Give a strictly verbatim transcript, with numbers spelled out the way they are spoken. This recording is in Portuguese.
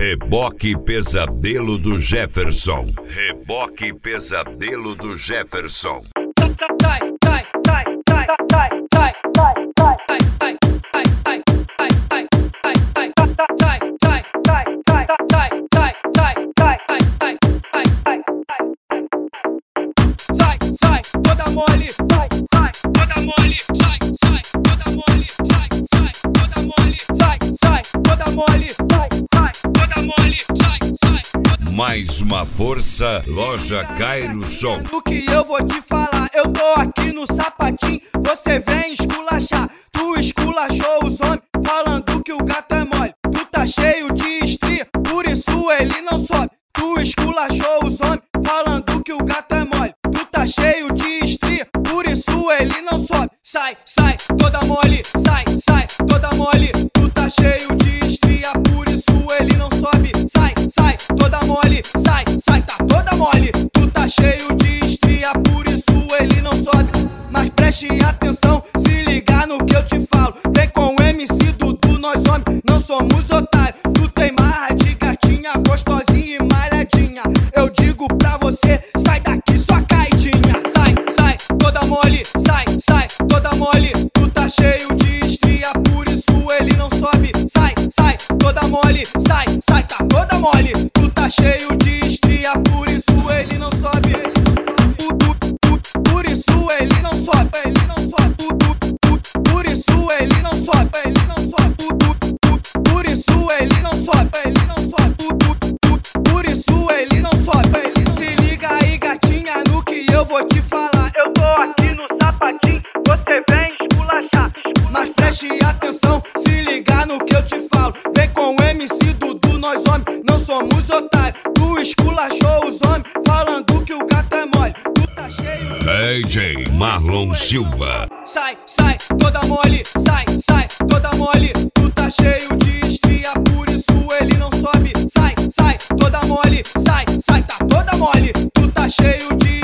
Reboque Pesadelo do Jefferson. Reboque Pesadelo do Jefferson. Sai, sai, toda mole, sai, sai, toda mole, sai, sai, toda mole, sai, sai, toda mole, sai, sai, toda mole, sai, sai, toda mole, sai, sai, toda mole. Mais uma força, Loja Cairo Som. Do que eu vou te falar, eu tô aqui no sapatinho, você vem esculachar, tu esculachou os homens, falando que o gato é mole, tu tá cheio de estria, por isso ele não sobe, tu esculachou os homens, falando que o gato é mole, tu tá cheio de estria, por isso ele não sobe, sai, sai, toda mole, sai, sai, toda mole, tu tá cheio de estria, por isso ele não sobe, sai, sai, toda mole, sai, sai, tá toda mole, tu tá cheio de estria, por isso ele não sobe, mas preste atenção, se ligar no que eu te falo, vem com o M C Dudu, nós homens não somos otários, tu tem marra de gatinha, gostosinha e malhadinha, eu digo pra você, sai daqui sua caidinha, sai, sai, toda mole, sai, sai, toda mole, tu tá cheio de estria, por isso ele não sobe, sai, sai, toda mole, sai, sai, tá toda mole, tu tá cheio de estria, por isso ele não sobe, ele não sobe, por, por, por, por isso ele não sobe, ele não sobe, por, por, por, por isso ele não sobe, ele não sobe, por, por, por, por isso ele não sobe, ele não sobe, por, por, por, por isso ele não sobe, ele não... Se liga aí gatinha no que eu vou te falar, eu tô aqui no sapatinho, você vem esculachar, mas preste atenção, se ligar no que eu te falo, vem com o M C Dudu, nós homens não somos otários, tu esculachou os homens, falando que o gato é mole, tu tá cheio de... D J Marlon Silva. Sai, sai, toda mole, sai, sai, toda mole, tu tá cheio de estria, por isso ele não sobe, sai, sai, toda mole, sai, sai, tá toda mole, tu tá cheio de